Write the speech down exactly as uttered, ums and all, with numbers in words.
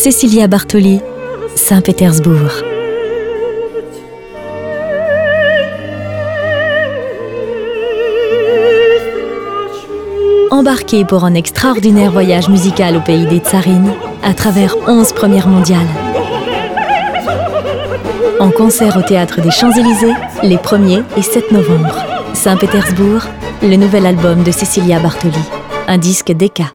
Cécilia Bartoli, Saint-Pétersbourg. Embarquez pour un extraordinaire voyage musical au pays des tsarines, à travers onze premières mondiales. En concert au Théâtre des Champs-Élysées, les premier et sept novembre. Saint-Pétersbourg, le nouvel album de Cécilia Bartoli. Un disque Decca.